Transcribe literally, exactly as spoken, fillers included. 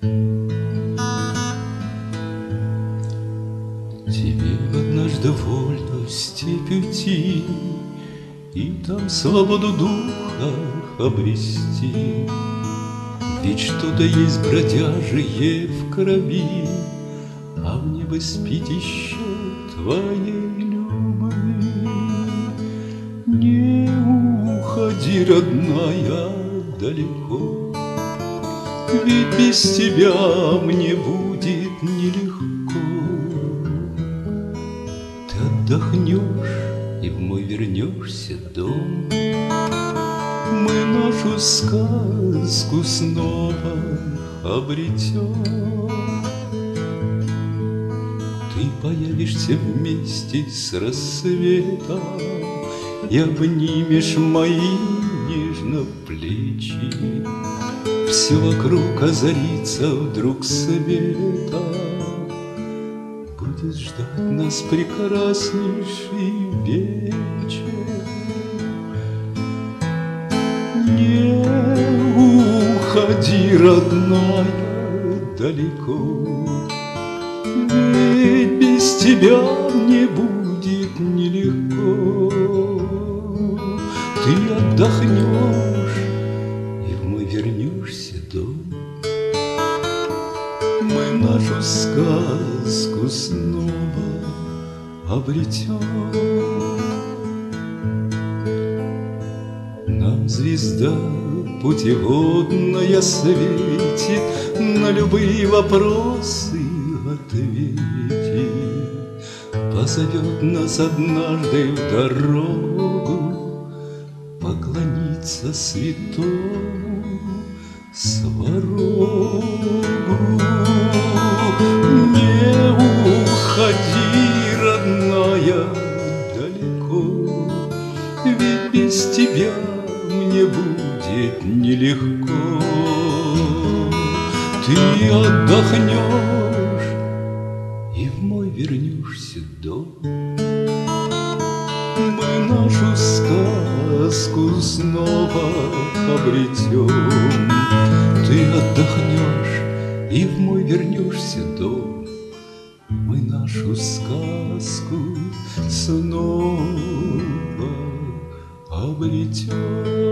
Тебе однажды вольно в степь уйти и там свободу духа обрести. Ведь что-то есть бродяжие в крови, а мне бы спить еще твоей любви. Не уходи, родная, далеко, ведь без тебя мне будет нелегко. Ты отдохнешь и в мой вернешься дом. Мы нашу сказку снова обретем. Ты появишься вместе с рассветом и обнимешь мои нежно плечи. Все вокруг озарится вдруг светом. Будет ждать нас прекраснейший вечер. Не уходи, родная, далеко, ведь без тебя мне будет нелегко. Ты отдохнешь и в мой вернешься дом. Мы нашу сказку снова обретем. Нам звезда путеводная светит, на любые вопросы ответит. Позовет нас однажды в дорогу поклониться святому Сварогу. Не уходи, родная, далеко, ведь без тебя мне будет нелегко. Ты отдохнешь и в мой вернешься дом. Мы нашу сказку снова обретем. Ты отдохнешь и в мой вернешься дом. Мы нашу сказку снова обретем.